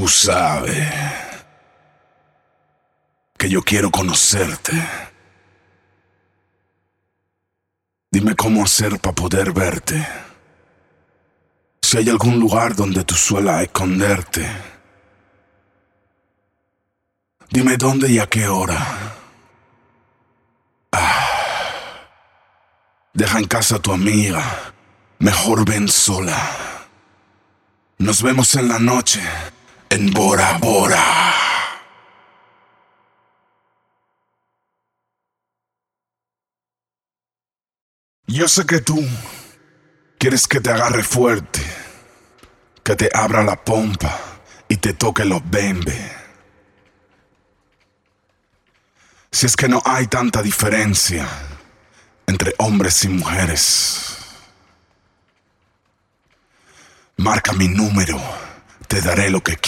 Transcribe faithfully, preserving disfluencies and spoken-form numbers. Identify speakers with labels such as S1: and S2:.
S1: Tú sabes que yo quiero conocerte. Dime cómo hacer para poder verte. Si hay algún lugar donde tú suelas esconderte. Dime dónde y a qué hora. Ah. Deja en casa a tu amiga. Mejor ven sola. Nos vemos en la noche en Bora Bora. Yo sé que tú quieres que te agarre fuerte, que te abra la pompa y te toque los bembes. Si es que no hay tanta diferencia entre hombres y mujeres, marca mi número, te daré lo que quieras.